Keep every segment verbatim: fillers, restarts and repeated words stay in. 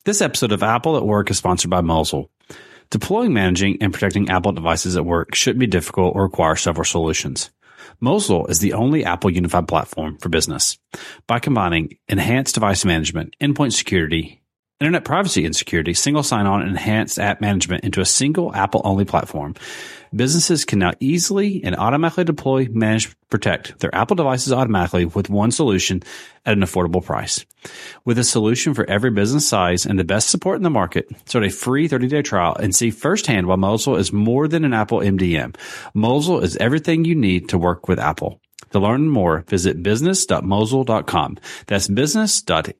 This episode of Apple at Work is sponsored by Mosel. Deploying, managing, and protecting Apple devices at work shouldn't be difficult or require several solutions. Mosel is the only Apple unified platform for business. By combining enhanced device management, endpoint security, internet privacy and security, single sign-on, and enhanced app management into a single Apple-only platform, businesses can now easily and automatically deploy, manage, protect their Apple devices automatically with one solution at an affordable price. With a solution for every business size and the best support in the market, start a free thirty-day trial and see firsthand why Mosel is more than an Apple M D M. Mosel is everything you need to work with Apple. To learn more, visit business dot mosel dot com. That's business dot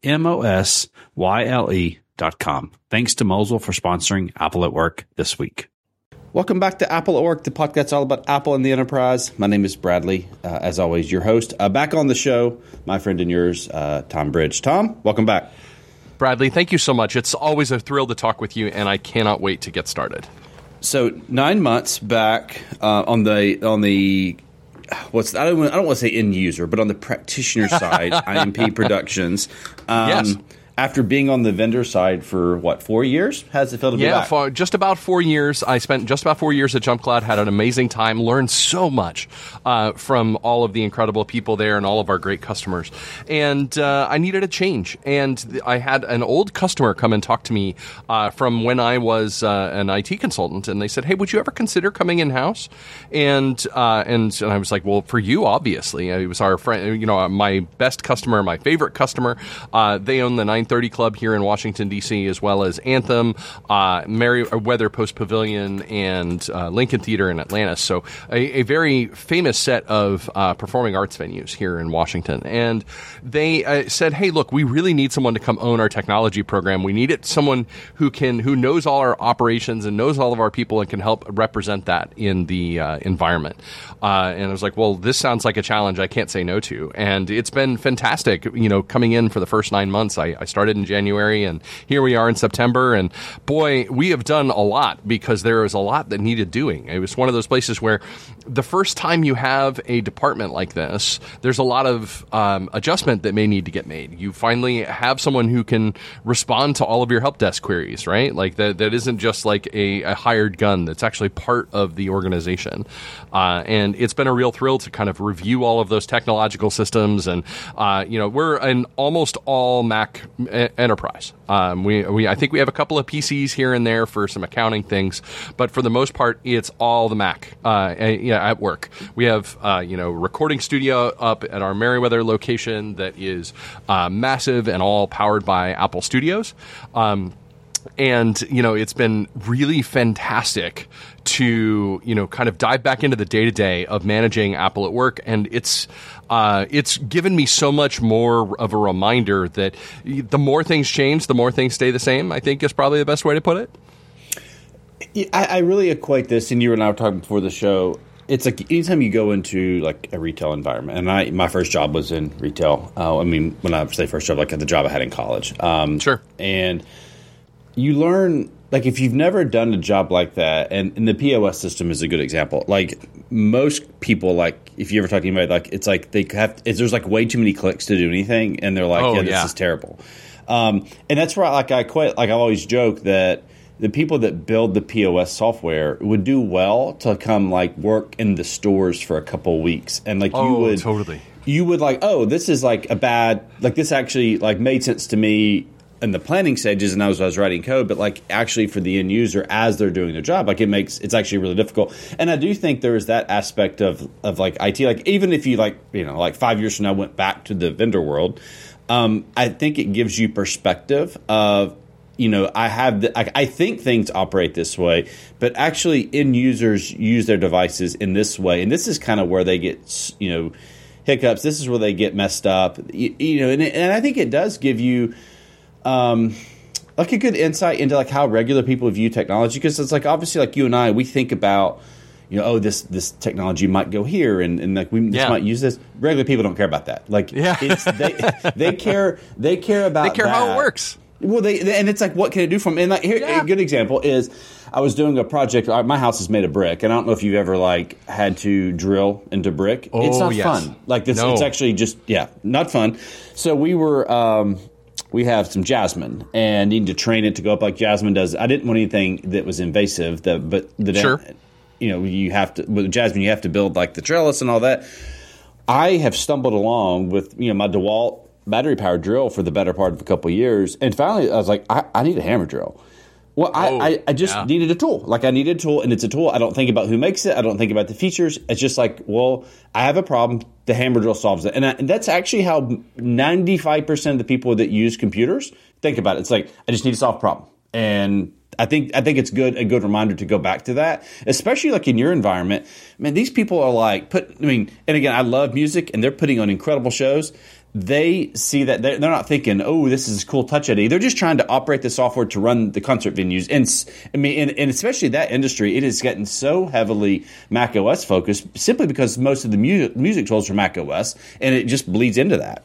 mosyle dot com. Thanks to Mosel for sponsoring Apple at Work this week. Welcome back to Apple at Work, the podcast all about Apple and the enterprise. My name is Bradley, uh, as always, your host. Uh, back on the show, my friend and yours, uh, Tom Bridge. Tom, welcome back. Bradley, thank you so much. It's always a thrill to talk with you, and I cannot wait to get started. So nine months back uh, on the on the what's I don't I don't want to say end user, but on the practitioner side, I M P Productions. Um, yes. After being on the vendor side for, what, four years? How does it feel to be yeah, back? Yeah, for just about four years. I spent just about four years at JumpCloud, had an amazing time, learned so much uh, from all of the incredible people there and all of our great customers. And uh, I needed a change. And I had an old customer come and talk to me uh, from when I was uh, an I T consultant. And they said, hey, would you ever consider coming in-house? And, uh, and, and I was like, well, for you, obviously. It was our friend, you know, my best customer, my favorite customer. Uh, they own the nine thirty Club here in Washington, D C, as well as Anthem, uh, Merriweather Post Pavilion, and uh, Lincoln Theater in Atlanta. So a, a very famous set of uh, performing arts venues here in Washington. And they uh, said, hey, look, we really need someone to come own our technology program. We need it someone who can who knows all our operations and knows all of our people and can help represent that in the uh, environment. Uh, and I was like, well, this sounds like a challenge I can't say no to. And it's been fantastic, you know, coming in for the first nine months. I, I started in January, and here we are in September. And boy, we have done a lot because there is a lot that needed doing. It was one of those places where the first time you have a department like this, there's a lot of um, adjustment that may need to get made. You finally have someone who can respond to all of your help desk queries, right? Like that, that isn't just like a, a hired gun. That's actually part of the organization. Uh, and it's been a real thrill to kind of review all of those technological systems. And, uh, you know, we're an almost all Mac e- enterprise. Um, we, we, I think we have a couple of P Cs here and there for some accounting things, but for the most part, it's all the Mac, uh, yeah, at work. We have, uh, you know, recording studio up at our Merriweather location that is, uh, massive and all powered by Apple Studios. Um, And, you know, it's been really fantastic to, you know, kind of dive back into the day-to-day of managing Apple at Work. And it's uh, it's given me so much more of a reminder that the more things change, the more things stay the same, I think is probably the best way to put it. I, I really equate this, and you and I were talking before the show. It's like anytime you go into like a retail environment, and I my first job was in retail. Uh, I mean, when I say first job, like the job I had in college. Um, sure. And you learn, like, if you've never done a job like that, and, and the P O S system is a good example. Like, most people, like, if you ever talk to anybody, like, it's like they have, it's, there's like way too many clicks to do anything, and they're like, oh, yeah, this yeah. is terrible. Um, and that's where, like, I quit. Like, I always joke that the people that build the P O S software would do well to come, like, work in the stores for a couple of weeks, and like, oh, you would totally, you would like, oh, this is like a bad, like, this actually like made sense to me in the planning stages, and I was, I was writing code, but like actually for the end user as they're doing their job, like it makes it's actually really difficult. And I do think there is that aspect of of like I T, like even if you like you know like five years from now went back to the vendor world, um, I think it gives you perspective of you know I have the, I, I think things operate this way, but actually end users use their devices in this way, and this is kind of where they get you know hiccups. This is where they get messed up, you, you know, and, and I think it does give you. Um, like a good insight into like how regular people view technology, because it's like obviously like you and I, we think about you know oh this this technology might go here and, and like we yeah. just might use this. Regular people don't care about that. Like yeah. it's, they they care they care about they care that. how it works. Well, they, they and it's like what can it do for them? And like here yeah. a good example is I was doing a project. My house is made of brick, and I don't know if you've ever like had to drill into brick. Oh, it's not yes. fun. Like this, no. it's actually just yeah, not fun. So we were. Um, we have some Jasmine and need to train it to go up like Jasmine does. I didn't want anything that was invasive, that, but the sure. you know, you have to with Jasmine, you have to build like the trellis and all that. I have stumbled along with, you know, my DeWalt battery powered drill for the better part of a couple of years, and finally I was like, I, I need a hammer drill. Well, oh, I, I, I just yeah. needed a tool. Like I needed a tool, and it's a tool. I don't think about who makes it. I don't think about the features. It's just like, well, I have a problem. The hammer drill solves it. And, I, and that's actually how ninety-five percent of the people that use computers think about it. It's like, I just need to solve a problem. And I think I think it's good a good reminder to go back to that, especially like in your environment. Man, these people are like, put. I mean, and again, I love music, and they're putting on incredible shows. They see that they're, they're not thinking, oh, this is cool Touch I D. They're just trying to operate the software to run the concert venues. And I mean, and, and especially that industry, it is getting so heavily Mac O S focused simply because most of the music, music tools are Mac O S, and it just bleeds into that.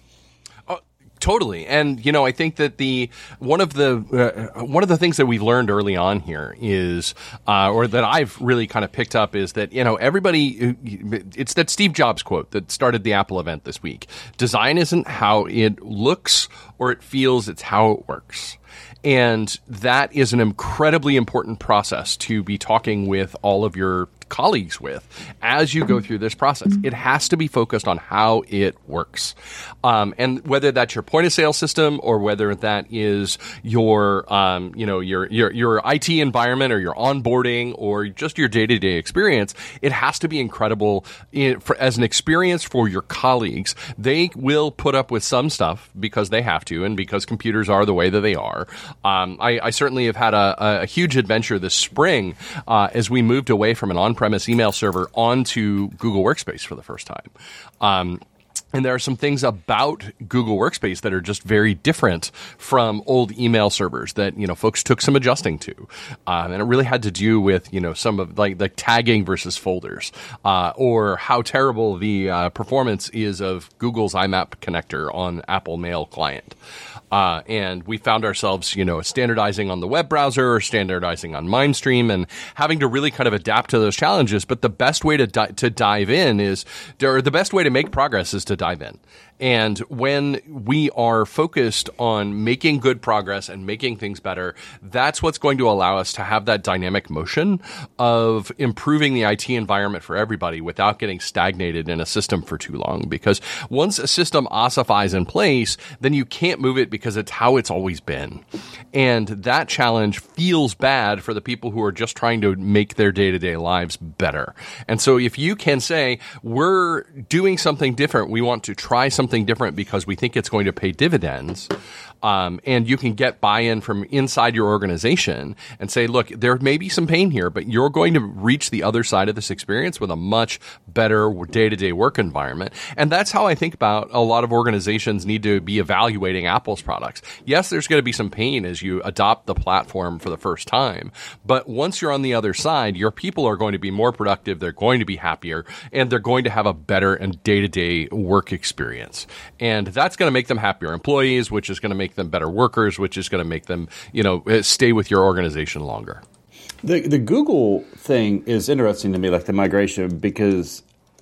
Totally, and you know, I think that the one of the uh, one of the things that we learned early on here is, uh, or that I've really kind of picked up is that you know everybody, it's that Steve Jobs quote that started the Apple event this week. Design isn't how it looks or it feels; it's how it works. And that is an incredibly important process to be talking with all of your colleagues with as you go through this process. It has to be focused on how it works. Um, and whether that's your point of sale system or whether that is your, um, you know, your, your, your I T environment or your onboarding or just your day-to-day experience, it has to be incredible in, for, as an experience for your colleagues. They will put up with some stuff because they have to and because computers are the way that they are. Um, I, I certainly have had a, a huge adventure this spring uh, as we moved away from an on-premise email server onto Google Workspace for the first time. Um, And there are some things about Google Workspace that are just very different from old email servers that, you know, folks took some adjusting to. Um, and it really had to do with, you know, some of like the tagging versus folders, uh, or how terrible the uh, performance is of Google's I MAP connector on Apple Mail client. Uh, and we found ourselves, you know, standardizing on the web browser or standardizing on Mindstream and having to really kind of adapt to those challenges. But the best way to di- to dive in is, or the best way to make progress is to dive in. And when we are focused on making good progress and making things better, that's what's going to allow us to have that dynamic motion of improving the I T environment for everybody without getting stagnated in a system for too long. Because once a system ossifies in place, then you can't move it because it's how it's always been. And that challenge feels bad for the people who are just trying to make their day-to-day lives better. And so if you can say, we're doing something different, we want to try something something different because we think it's going to pay dividends, um, and you can get buy-in from inside your organization and say, look, there may be some pain here, but you're going to reach the other side of this experience with a much better day-to-day work environment. And that's how I think about a lot of organizations need to be evaluating Apple's products. Yes, there's going to be some pain as you adopt the platform for the first time, but once you're on the other side, your people are going to be more productive, they're going to be happier, and they're going to have a better and day-to-day work experience. And that's going to make them happier employees, which is going to make them better workers, which is going to make them, you know, stay with your organization longer. The the Google thing is interesting to me, like the migration, because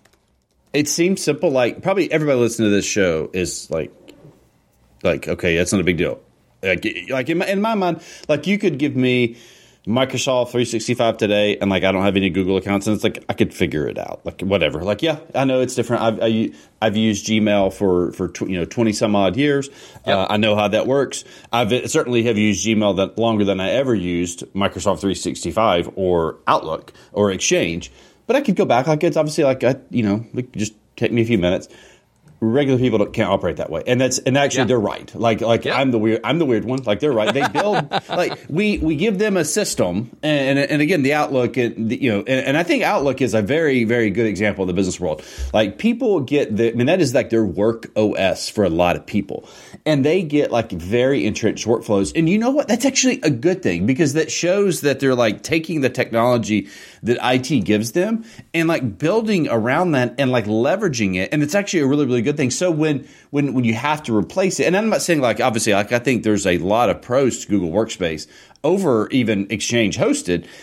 it seems simple. Like probably everybody listening to this show is like, like okay, that's not a big deal. Like, like in my, in my mind, like you could give me Microsoft three sixty-five today, and like I don't have any Google accounts, and it's like I could figure it out, like whatever. Like yeah, I know it's different. I've I, I've used Gmail for for tw- you know twenty some odd years. Yep. Uh, I know how that works. I've certainly have used Gmail that longer than I ever used Microsoft three sixty-five or Outlook or Exchange. But I could go back. Like it's obviously like I you know it just take me a few minutes. Regular people don't, can't operate that way, and that's and actually yeah. they're right. Like like yeah. I'm the weird I'm the weird one. Like they're right. They build like we we give them a system, and and, and again the Outlook, and the, you know, and, and I think Outlook is a very very good example of the business world. Like people get the I mean that is like their work O S for a lot of people, and they get like very entrenched workflows. And you know what? That's actually a good thing because that shows that they're like taking the technology that I T gives them and like building around that and like leveraging it, and it's actually a really really good thing. So when when when you have to replace it, and I'm not saying like obviously like I think there's a lot of pros to Google Workspace over even Exchange hosted.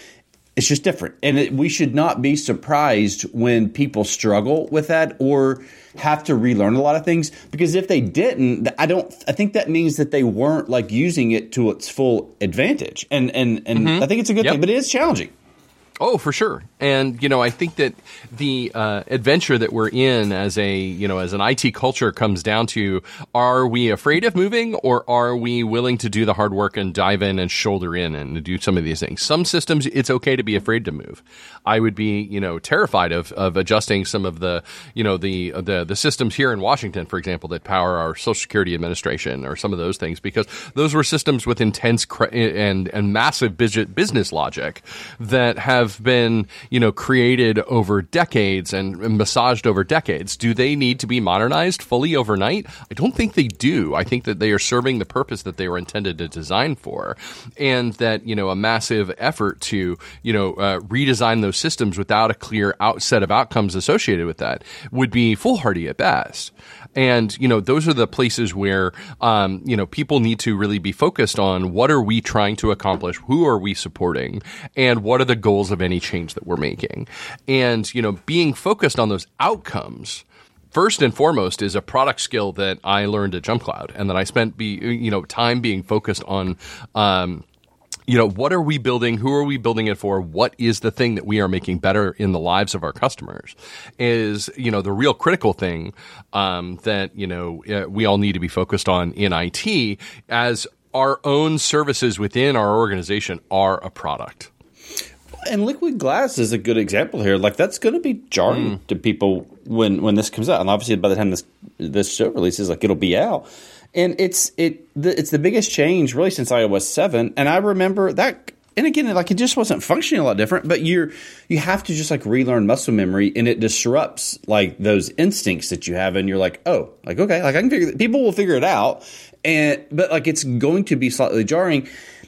it's just different. And it, we should not be surprised when people struggle with that or have to relearn a lot of things, because if they didn't, I don't, I think that means that they weren't like using it to its full advantage. And, and, and mm-hmm. I think it's a good yep. thing, but it is challenging. Oh, for sure. And, you know, I think that the uh, adventure that we're in as a, you know, as an I T culture comes down to, are we afraid of moving, or are we willing to do the hard work and dive in and shoulder in and do some of these things? Some systems, it's okay to be afraid to move. I would be, you know, terrified of, of adjusting some of the, you know, the, the, the systems here in Washington, for example, that power our Social Security Administration or some of those things, because those were systems with intense cre- and, and massive business logic that have been, you know, created over decades and massaged over decades. Do they need to be modernized fully overnight? I don't think they do. I think that they are serving the purpose that they were intended to design for, and that, you know, a massive effort to, you know, uh, redesign those systems without a clear out set of outcomes associated with that would be foolhardy at best. And, you know, those are the places where, um, you know, people need to really be focused on what are we trying to accomplish, who are we supporting, and what are the goals of any change that we're making. And, you know, being focused on those outcomes first and foremost is a product skill that I learned at JumpCloud, and that I spent be, you know, time being focused on, um, you know, what are we building? Who are we building it for? What is the thing that we are making better in the lives of our customers? Is, you know, the real critical thing um, that, you know, uh, we all need to be focused on in I T, as our own services within our organization are a product. And Liquid Glass is a good example here. Like, that's going to be jarring mm. to people when, when this comes out. And obviously, by the time this this show releases, like, it'll be out. And it's it the, it's the biggest change really since i O S seven. And I remember that. And again, like, it just wasn't functioning a lot different. But you're you have to just like relearn muscle memory, and it disrupts like those instincts that you have. And you're like, oh, like okay, like I can figure. People will figure it out. And but like it's going to be slightly jarring.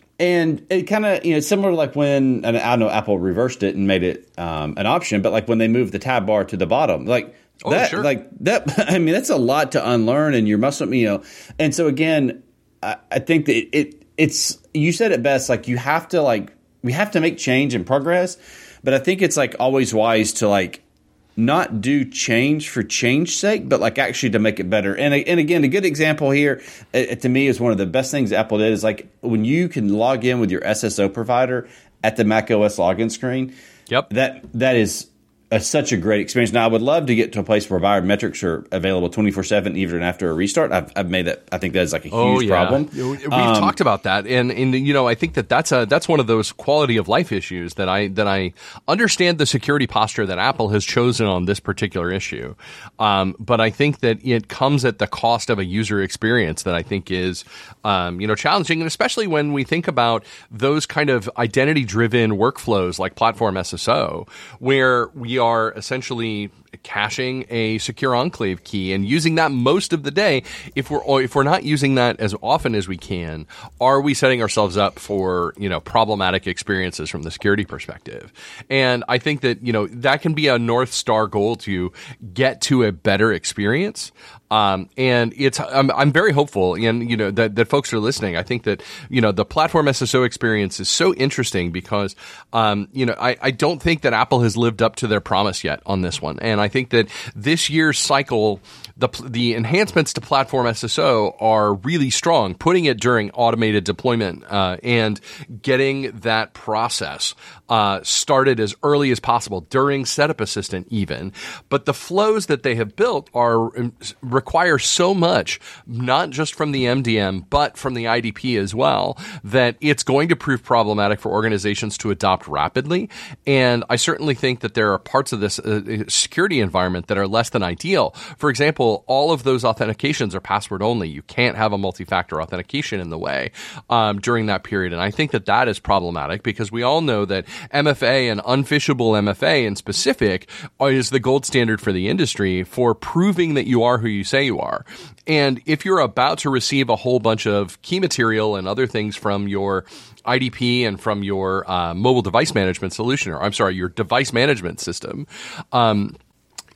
And it kind of, you know, similar to like when, and I know Apple reversed it and made it um, an option, but like when they moved the tab bar to the bottom, like oh, that, sure. like that, I mean, that's a lot to unlearn, and your muscle, you know. And so again, I, I think that it, it, it's, you said it best, like you have to like, we have to make change and progress, but I think it's like always wise to like, not do change for change's sake, but like actually to make it better. And and again, a good example here uh, to me is one of the best things Apple did is like when you can log in with your S S O provider at the macOS login screen. Yep, that that is a, such a great experience. Now, I would love to get to a place where biometrics are available twenty-four seven, even after a restart. I've, I've made that. I think that is like a huge oh, yeah. problem. We've um, talked about that, and and you know, I think that that's a that's one of those quality of life issues that I that I understand the security posture that Apple has chosen on this particular issue, um, but I think that it comes at the cost of a user experience that I think is um, you know challenging, and especially when we think about those kind of identity driven workflows like Platform S S O, where we are essentially caching a secure enclave key and using that most of the day. If we're if we're not using that as often as we can, are we setting ourselves up for, you know, problematic experiences from the security perspective? And I think that, you know, that can be a North Star goal to get to a better experience. Um, and it's, I'm, I'm very hopeful, and you know that, that folks are listening. I think that you know the Platform S S O experience is so interesting because, um, you know, I, I don't think that Apple has lived up to their promise yet on this one, and I think that this year's cycle, the the enhancements to Platform S S O are really strong. Putting it during automated deployment uh, and getting that process uh, started as early as possible during Setup Assistant, even. But the flows that they have built are require so much, not just from the M D M, but from the I D P as well, that it's going to prove problematic for organizations to adopt rapidly. And I certainly think that there are parts of this uh, security environment that are less than ideal. For example, all of those authentications are password only. You can't have a multi-factor authentication in the way um, during that period. And I think that that is problematic because we all know that M F A and unphishable M F A in specific is the gold standard for the industry for proving that you are who you say you are. And if you're about to receive a whole bunch of key material and other things from your I D P and from your uh, mobile device management solution, or I'm sorry, your device management system, um,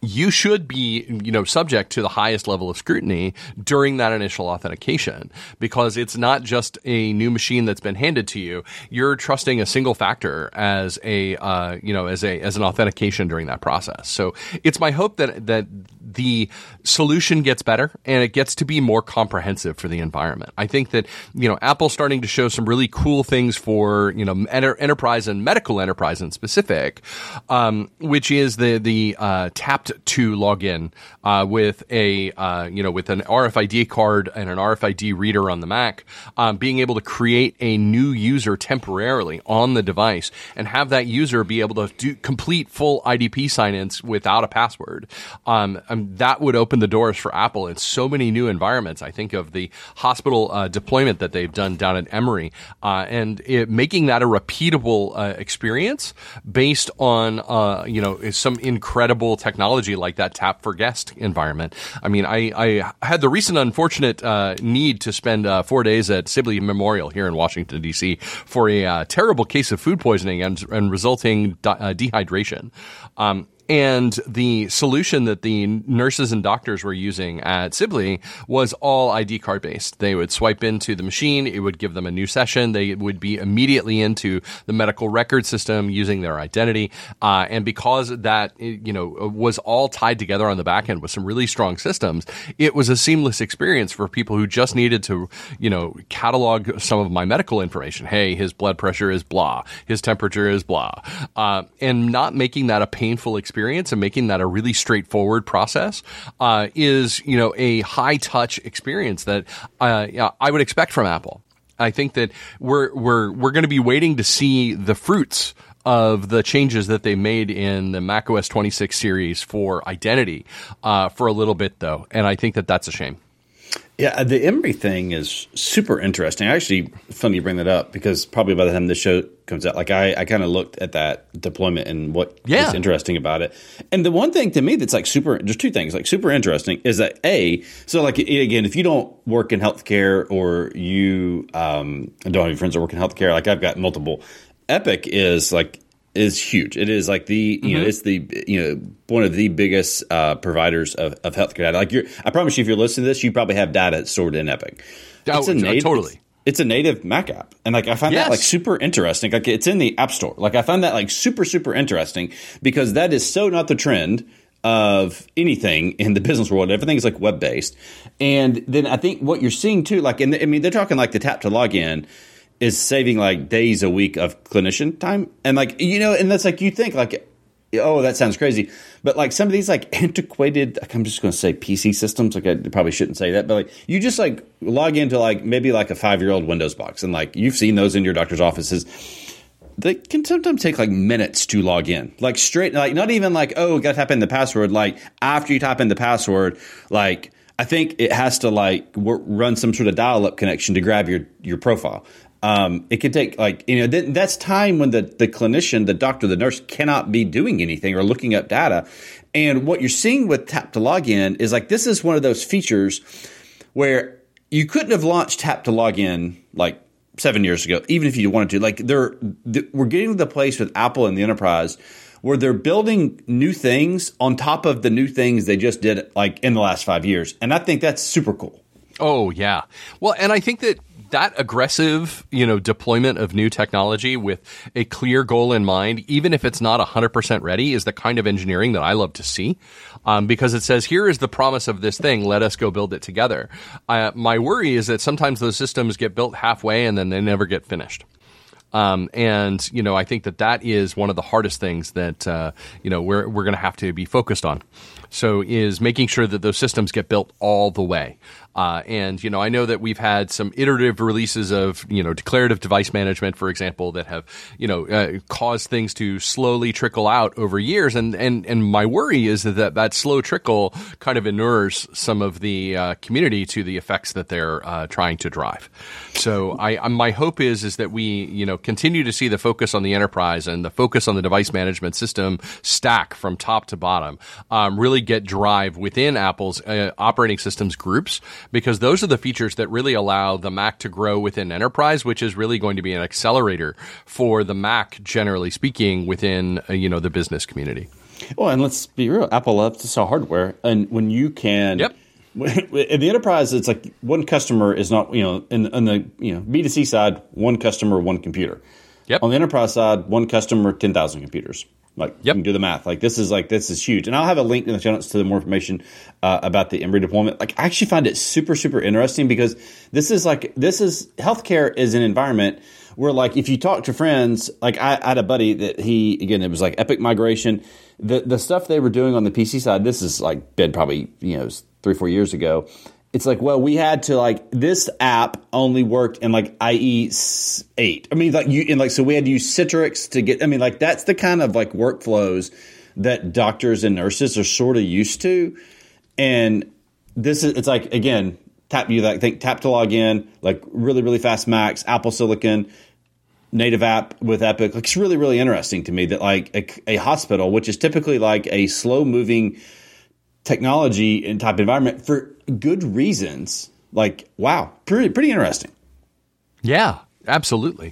you should be, you know, subject to the highest level of scrutiny during that initial authentication, because it's not just a new machine that's been handed to you. You're trusting a single factor as a, uh, you know, as a as an authentication during that process. So it's my hope that that the solution gets better and it gets to be more comprehensive for the environment. I think that, you know, Apple's starting to show some really cool things for, you know, enter, enterprise and medical enterprise in specific, um, which is the the uh, tapped to login uh, with a uh, you know with an R F I D card and an R F I D reader on the Mac, um, being able to create a new user temporarily on the device and have that user be able to do complete full I D P sign-ins without a password. Um, um, that would open the doors for Apple in so many new environments. I think of the hospital uh, deployment that they've done down at Emory, uh, and it, making that a repeatable uh, experience based on uh, you know some incredible technology like that Tap for Guest environment. I mean, I, I had the recent unfortunate uh, need to spend uh, four days at Sibley Memorial here in Washington, D C for a uh, terrible case of food poisoning and, and resulting de- uh, dehydration. Um, And the solution that the nurses and doctors were using at Sibley was all I D card based. They would swipe into the machine. It would give them a new session. They would be immediately into the medical record system using their identity. Uh, and because that, you know, was all tied together on the back end with some really strong systems, it was a seamless experience for people who just needed to, you know, catalog some of my medical information. Hey, his blood pressure is blah. His temperature is blah. Uh, and not making that a painful experience. Experience and making that a really straightforward process uh, is, you know, a high touch experience that uh, yeah, I would expect from Apple. I think that we're we're we're going to be waiting to see the fruits of the changes that they made in the macOS twenty-six series for identity uh, for a little bit, though, and I think that that's a shame. Yeah, the Emory thing is super interesting. Actually, funny you bring that up because probably by the time this show comes out, like I, I kind of looked at that deployment and what yeah. is interesting about it. And the one thing to me that's like super, there's two things like super interesting is that A, so like again, if you don't work in healthcare or you um, don't have any friends that work in healthcare, like I've got multiple, Epic is like is huge. It is like the you mm-hmm. know it's the you know one of the biggest uh, providers of, of healthcare data. Like you're, I promise you, if you're listening to this, you probably have data stored in Epic. Oh, it's a native, totally. It's, it's a native Mac app, and like I find yes. that like super interesting. Like it's in the App Store. Like I find that like super super interesting because that is so not the trend of anything in the business world. Everything is like web based, and then I think what you're seeing too, like in the, I mean, they're talking like the tap to login is saving like days a week of clinician time. And like, you know, and that's like, you think like, oh, that sounds crazy. But like some of these like antiquated, like I'm just going to say P C systems, like I probably shouldn't say that, but like you just like log into like maybe like a five-year-old Windows box. And like you've seen those in your doctor's offices. They can sometimes take like minutes to log in, like straight, like not even like, oh, got to type in the password. Like after you type in the password, like I think it has to like w- run some sort of dial-up connection to grab your, your profile. Um, it can take like, you know, th- that's time when the, the clinician, the doctor, the nurse cannot be doing anything or looking up data. And what you're seeing with Tap to Login is like, this is one of those features where you couldn't have launched Tap to Login like seven years ago, even if you wanted to. Like they're, th- we're getting to the place with Apple and the enterprise where they're building new things on top of the new things they just did like in the last five years. And I think that's super cool. Oh, yeah. Well, and I think that that aggressive, you know, deployment of new technology with a clear goal in mind, even if it's not one hundred percent ready, is the kind of engineering that I love to see, um, because it says, here is the promise of this thing. Let us go build it together. Uh, my worry is that sometimes those systems get built halfway and then they never get finished. Um, and, you know, I think that that is one of the hardest things that, uh, you know, we're, we're going to have to be focused on. So is making sure that those systems get built all the way. Uh, and, you know, I know that we've had some iterative releases of, you know, declarative device management, for example, that have, you know, uh, caused things to slowly trickle out over years. And, and, and my worry is that that slow trickle kind of inures some of the uh, community to the effects that they're uh, trying to drive. So I, my hope is, is that we, you know, continue to see the focus on the enterprise and the focus on the device management system stack from top to bottom, um, really get drive within Apple's uh, operating systems groups, because those are the features that really allow the Mac to grow within enterprise, which is really going to be an accelerator for the Mac, generally speaking, within uh, you know the business community. Well, and let's be real. Apple loves to sell hardware. And when you can... Yep. In the enterprise, it's like one customer is not, you know, in, in the you know B two C side, one customer, one computer. Yep. On the enterprise side, one customer, ten thousand computers. Like, yep. You can do the math. Like, this is like this is huge. And I'll have a link in the show notes to the more information uh, about the Embry deployment. Like, I actually find it super, super interesting because this is like this is healthcare is an environment where, like, if you talk to friends, like I, I had a buddy that he again it was like Epic migration. The the stuff they were doing on the P C side, this is like been probably you know three four years ago. It's like, well, we had to like this app only worked in like I E eight. I mean, like you and like so we had to use Citrix to get. I mean, like that's the kind of like workflows that doctors and nurses are sort of used to. And this is it's like again, tap you like think tap to log in, like really really fast Macs, Apple Silicon, native app with Epic. Like it's really really interesting to me that like a, a hospital, which is typically like a slow moving technology and type environment for good reasons. Like, wow, pretty pretty interesting. Yeah, absolutely.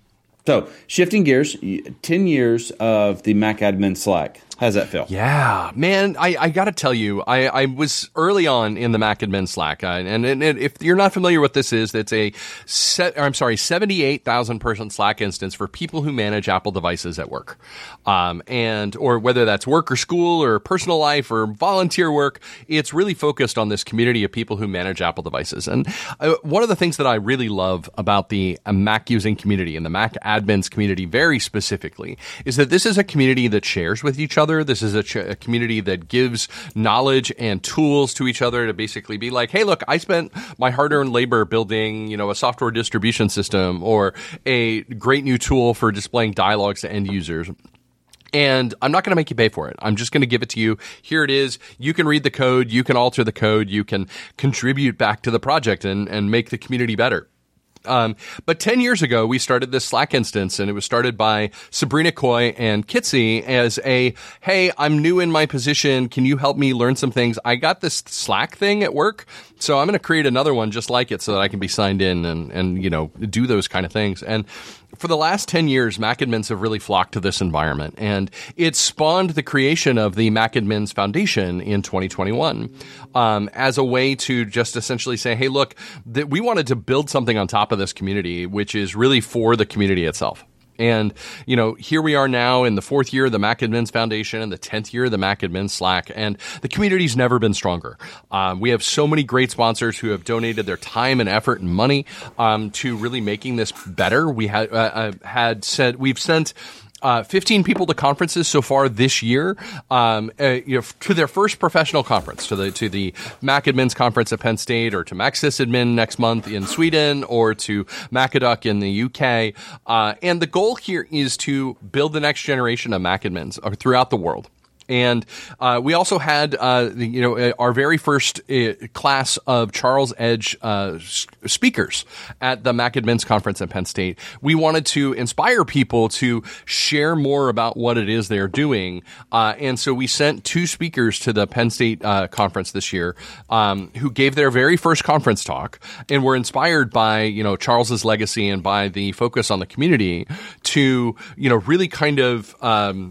So, shifting gears, ten years of the Mac Admin Slack. How's that feel? Yeah, man, I, I got to tell you, I, I was early on in the Mac Admin Slack, uh, and, and, and if you're not familiar with this is, it's a set, or I'm sorry, seventy-eight thousand person Slack instance for people who manage Apple devices at work, um, and or whether that's work or school or personal life or volunteer work, it's really focused on this community of people who manage Apple devices. And uh, one of the things that I really love about the uh, Mac using community and the Mac admins community, very specifically, is that this is a community that shares with each other. This is a, ch- a community that gives knowledge and tools to each other to basically be like, hey, look, I spent my hard-earned labor building, you know, a software distribution system or a great new tool for displaying dialogues to end users. And I'm not going to make you pay for it. I'm just going to give it to you. Here it is. You can read the code. You can alter the code. You can contribute back to the project and, and make the community better. Um, but ten years ago, we started this Slack instance, and it was started by Sabrina Coy and Kitsy as a, hey, I'm new in my position. Can you help me learn some things? I got this Slack thing at work, so I'm going to create another one just like it so that I can be signed in and, and you know, do those kind of things. And for the last ten years, Mac admins have really flocked to this environment, and it spawned the creation of the Mac Admins Foundation in twenty twenty-one um, as a way to just essentially say, hey, look, that we wanted to build something on top of this community, which is really for the community itself. And, you know, here we are now in the fourth year of the Mac Admins Foundation and the tenth year of the Mac Admins Slack, and the community's never been stronger. Um, we have so many great sponsors who have donated their time and effort and money um, to really making this better. We had uh, uh, had said we've sent Uh, fifteen people to conferences so far this year, um, uh, you know, to their first professional conference, to the to the Mac Admins conference at Penn State, or to Mac Sysadmin next month in Sweden, or to Macaduck in the U K. Uh, and the goal here is to build the next generation of Mac Admins throughout the world. And uh, we also had, uh, you know, our very first uh, class of Charles Edge uh, speakers at the Mac Admins conference at Penn State. We wanted to inspire people to share more about what it is they're doing, uh, and so we sent two speakers to the Penn State uh, conference this year, um, who gave their very first conference talk, and were inspired by, you know, Charles's legacy and by the focus on the community to, you know, really kind of Um,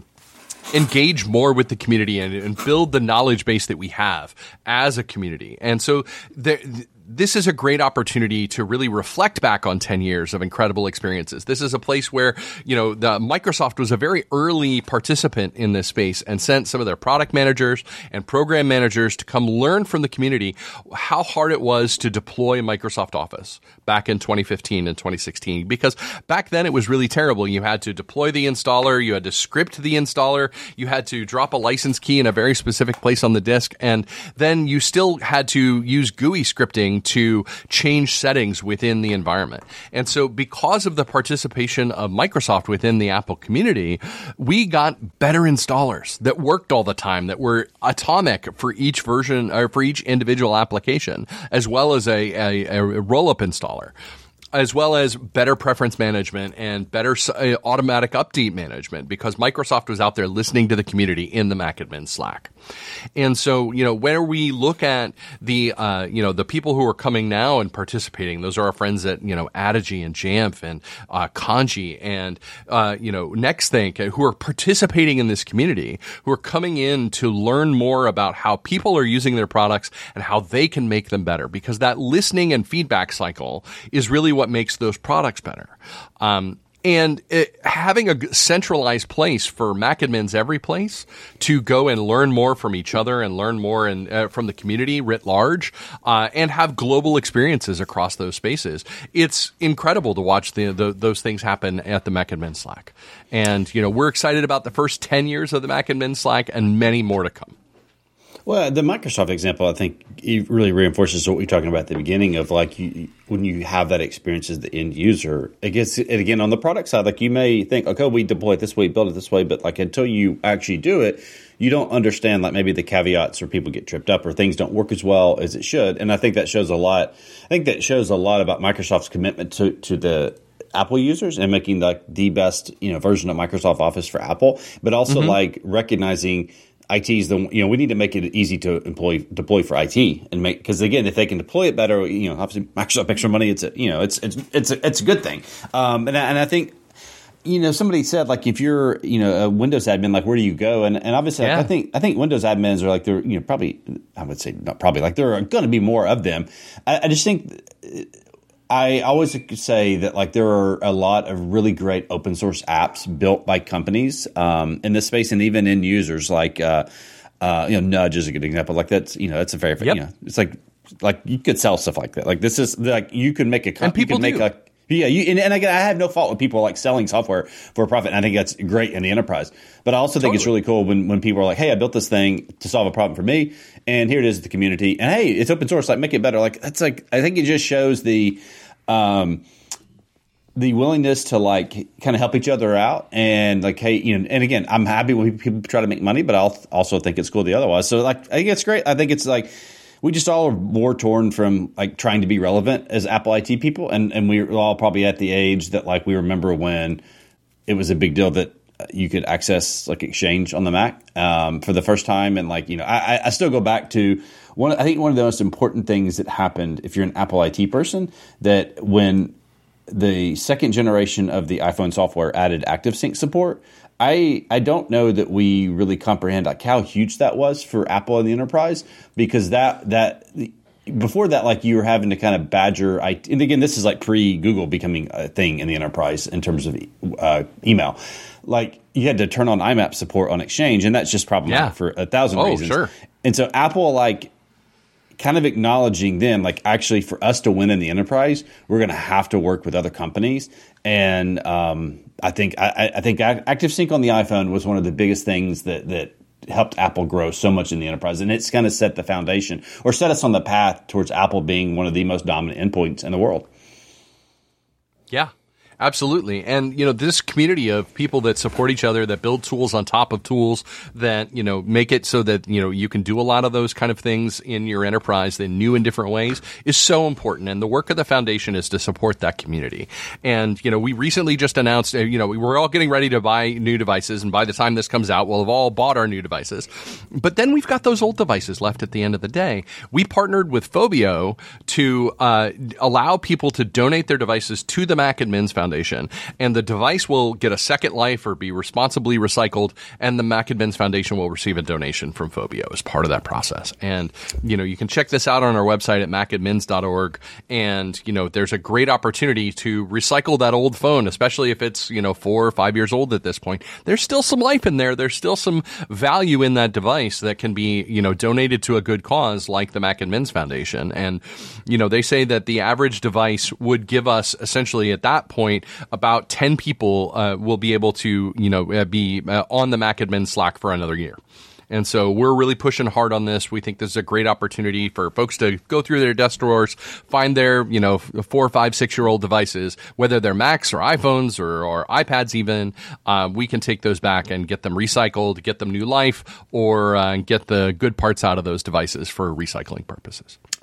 engage more with the community and, and build the knowledge base that we have as a community. And so there, this is a great opportunity to really reflect back on ten years of incredible experiences. This is a place where, you know, the Microsoft was a very early participant in this space and sent some of their product managers and program managers to come learn from the community how hard it was to deploy Microsoft Office back in twenty fifteen and twenty sixteen. Because back then it was really terrible. You had to deploy the installer, you had to script the installer, you had to drop a license key in a very specific place on the disk, and then you still had to use G U I scripting to change settings within the environment. And so because of the participation of Microsoft within the Apple community, we got better installers that worked all the time, that were atomic for each version or for each individual application, as well as a, a, a roll-up installer. as well as better preference management and better uh, automatic update management, because Microsoft was out there listening to the community in the MacAdmin Slack. And so, you know, when we look at the, uh, you know, the people who are coming now and participating, those are our friends at, you know, Adigy and Jamf and uh, Kanji and, uh, you know, Nextthink, who are participating in this community, who are coming in to learn more about how people are using their products and how they can make them better, because that listening and feedback cycle is really what makes those products better. Um, And it, having a centralized place for MacAdmins every place to go and learn more from each other and learn more and uh, from the community writ large, uh, and have global experiences across those spaces. It's incredible to watch the, the, those things happen at the MacAdmin Slack. And, you know, we're excited about the first ten years of the MacAdmin Slack and many more to come. Well, the Microsoft example, I think, it really reinforces what we were talking about at the beginning of, like, you, when you have that experience as the end user, it gets, and again, on the product side, like, you may think, okay, we deploy it this way, build it this way, but, like, until you actually do it, you don't understand, like, maybe the caveats, or people get tripped up, or things don't work as well as it should. And I think that shows a lot. I think that shows a lot about Microsoft's commitment to, to the Apple users and making, like, the best, you know, version of Microsoft Office for Apple, but also, mm-hmm. like, recognizing I T is the, you know, we need to make it easy to employ, deploy for I T and make, because again, if they can deploy it better, you know, obviously Microsoft extra money, it's a, you know, it's, it's, it's a, it's a good thing. Um, and I, and I think, you know, somebody said, like, if you're, you know, a Windows admin, like, where do you go? And, and obviously, yeah. like, I think, I think Windows admins are, like, they're, you know, probably, I would say not probably, like, there are going to be more of them. I, I just think, I always say that, like, there are a lot of really great open source apps built by companies um, in this space, and even end users. Like, uh, uh, you know, Nudge is a good example. Like, that's, you know, that's a very, yep. you know, it's like, like you could sell stuff like that. Like, this is like you could make a company, and people you could do. make a yeah. You and, and again, I have no fault with people like selling software for a profit. And I think that's great in the enterprise. But I also think totally. It's really cool when when people are like, hey, I built this thing to solve a problem for me, and here it is, the community, and hey, it's open source. Like, make it better. Like, that's like, I think it just shows the. Um, the willingness to, like, kind of help each other out, and, like, hey, you know, and again, I'm happy when people try to make money, but I'll also think it's cool the otherwise. So, like, I think it's great. I think it's like we just all are more torn from, like, trying to be relevant as Apple I T people, and and we're all probably at the age that, like, we remember when it was a big deal that you could access, like, Exchange on the Mac um, for the first time, and, like, you know, I, I still go back to one. I think one of the most important things that happened if you're an Apple I T person, that when the second generation of the iPhone software added ActiveSync support, I I don't know that we really comprehend, like, how huge that was for Apple in the enterprise, because that that before that, like, you were having to kind of badger I T, and again, this is like pre-Google becoming a thing in the enterprise in terms of uh, email. Like, you had to turn on I M A P support on Exchange, and that's just problematic yeah. for a thousand oh, reasons. Sure. And so Apple, like, kind of acknowledging them, like, actually, for us to win in the enterprise, we're going to have to work with other companies. And um, I think I, I think ActiveSync on the iPhone was one of the biggest things that that helped Apple grow so much in the enterprise, and it's kind of set the foundation, or set us on the path towards Apple being one of the most dominant endpoints in the world. Yeah. Absolutely. And, you know, this community of people that support each other, that build tools on top of tools, that, you know, make it so that, you know, you can do a lot of those kind of things in your enterprise in new and different ways is so important. And the work of the foundation is to support that community. And, you know, we recently just announced, uh, you know, we were all getting ready to buy new devices. And by the time this comes out, we'll have all bought our new devices. But then we've got those old devices left at the end of the day. We partnered with Phobio to uh, allow people to donate their devices to the MacAdmins Foundation. Foundation, and the device will get a second life or be responsibly recycled, and the MacAdmins Foundation will receive a donation from Phobio as part of that process. And, you know, you can check this out on our website at macadmins dot org, and, you know, there's a great opportunity to recycle that old phone, especially if it's, you know, four or five years old at this point. There's still some life in there. There's still some value in that device that can be, you know, donated to a good cause like the MacAdmins Foundation. And, you know, they say that the average device would give us essentially at that point about ten people uh, will be able to, you know, uh, be uh, on the MacAdmin Slack for another year. And so we're really pushing hard on this. We think this is a great opportunity for folks to go through their desk drawers, find their, you know, four, five, six-year-old devices, whether they're Macs or iPhones or, or iPads even. Uh, we can take those back and get them recycled, get them new life, or uh, get the good parts out of those devices for recycling purposes.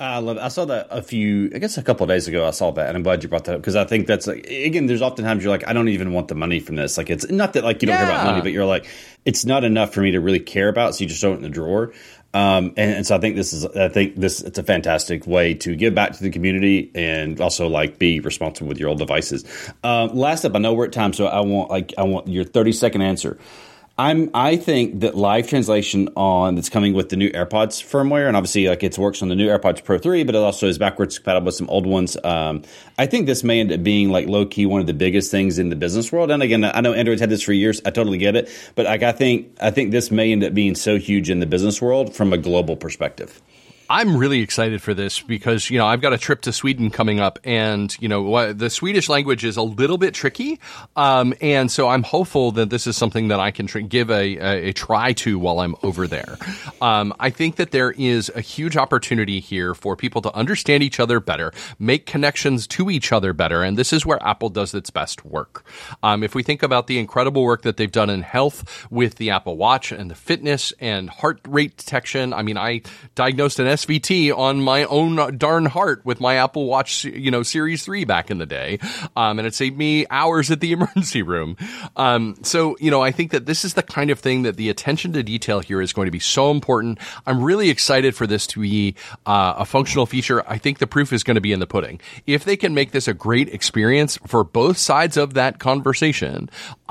I love it. I saw that a few, I guess a couple of days ago. I saw that, and I'm glad you brought that up because I think that's like, again, there's oftentimes you're like, I don't even want the money from this. Like, it's not that like you don't yeah. care about money, but you're like, it's not enough for me to really care about, so you just throw it in the drawer. Um, and, and so I think this is, I think this, it's a fantastic way to give back to the community and also like be responsible with your old devices. Um, last up, I know we're at time, so I want like, I want your thirty second answer. I'm, I think that live translation on that's coming with the new AirPods firmware, and obviously like it works on the new AirPods Pro three, but it also is backwards compatible with some old ones. Um, I think this may end up being like low key one of the biggest things in the business world. And again, I know Android's had this for years. I totally get it, but like I think I think this may end up being so huge in the business world from a global perspective. I'm really excited for this because, you know, I've got a trip to Sweden coming up, and, you know, the Swedish language is a little bit tricky. Um, and so I'm hopeful that this is something that I can tr- give a, a, a try to while I'm over there. Um, I think that there is a huge opportunity here for people to understand each other better, make connections to each other better. And this is where Apple does its best work. Um, if we think about the incredible work that they've done in health with the Apple Watch and the fitness and heart rate detection. I mean, I diagnosed an S V T on my own darn heart with my Apple Watch, you know, Series three back in the day. Um, and it saved me hours at the emergency room. Um, so, you know, I think that this is the kind of thing that the attention to detail here is going to be so important. I'm really excited for this to be uh, a functional feature. I think the proof is going to be in the pudding. If they can make this a great experience for both sides of that conversation,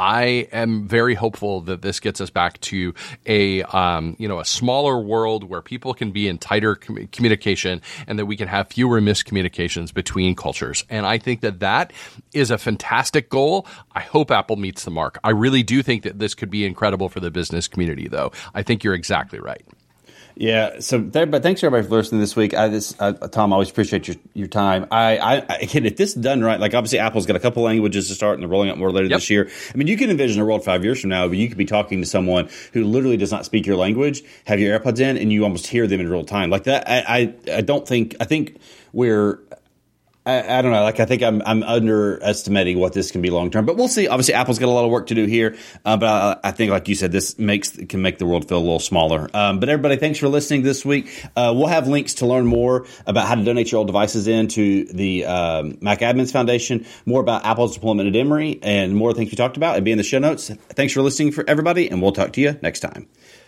I am very hopeful that this gets us back to a, um, you know, a smaller world where people can be in tighter com- communication and that we can have fewer miscommunications between cultures. And I think that that is a fantastic goal. I hope Apple meets the mark. I really do think that this could be incredible for the business community, though. I think you're exactly right. Yeah. So, there, but thanks everybody for listening this week. I this uh, Tom, I always appreciate your your time. I, I, I again, if this is done right, like obviously Apple's got a couple languages to start, and they're rolling out more later yep. this year. I mean, you can envision a world five years from now, but you could be talking to someone who literally does not speak your language, have your AirPods in, and you almost hear them in real time like that. I, I, I don't think. I think we're. I, I don't know. Like, I think I'm I'm underestimating what this can be long term, but we'll see. Obviously, Apple's got a lot of work to do here, uh, but I, I think, like you said, this makes can make the world feel a little smaller. Um, but everybody, thanks for listening this week. Uh, we'll have links to learn more about how to donate your old devices into the um, Mac Admins Foundation, more about Apple's deployment at Emory, and more things we talked about. It'll be in the show notes. Thanks for listening, for everybody, and we'll talk to you next time.